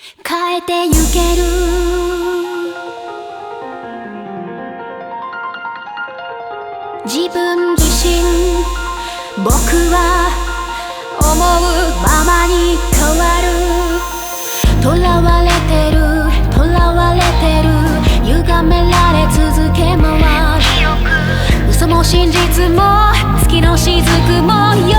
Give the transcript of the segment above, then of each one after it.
変えてゆける自分自身僕は思うままに変わる囚われてる囚われてる歪められ続け回る嘘も真実も月の雫も欲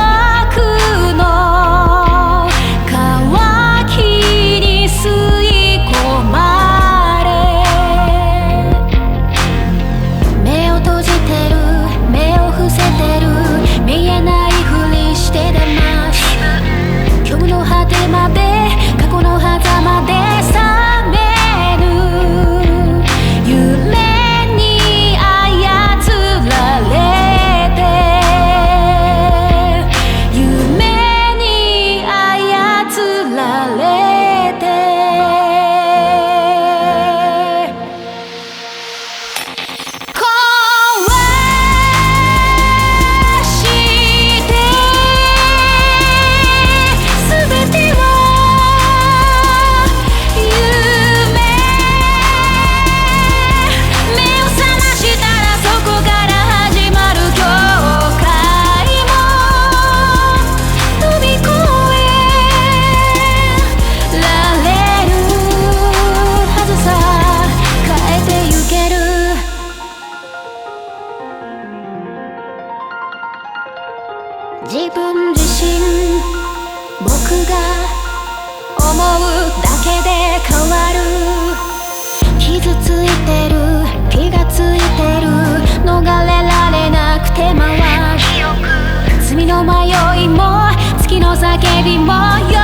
の渇きに吸い込まれ目を閉じてる目を伏せてる見えないふりしてだます今日の果てまで過去の狭間で覚める夢に操られて夢に操られて壊して全てを夢目を覚ましたらそこから始まる境界も飛び越えられるはずさ変えてゆける自分自身僕が思うだけで変わる傷ついてる気がついてる逃れられなくて回る罪の迷いも月の叫びも